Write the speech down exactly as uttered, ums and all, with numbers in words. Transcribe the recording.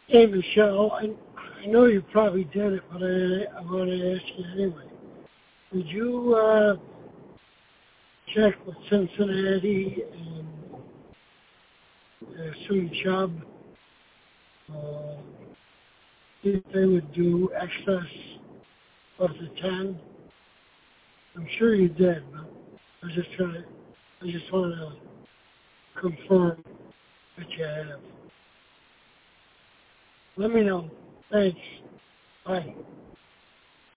Hey, Michelle, I, I know you probably did it, but I, I want to ask you anyway. Did you uh, check with Cincinnati and uh, Swing Chubb, uh, see if they would do excess of the ten? I'm sure you did, but I was just trying to, I just want to confirm that you have. Let me know. Thanks. Bye.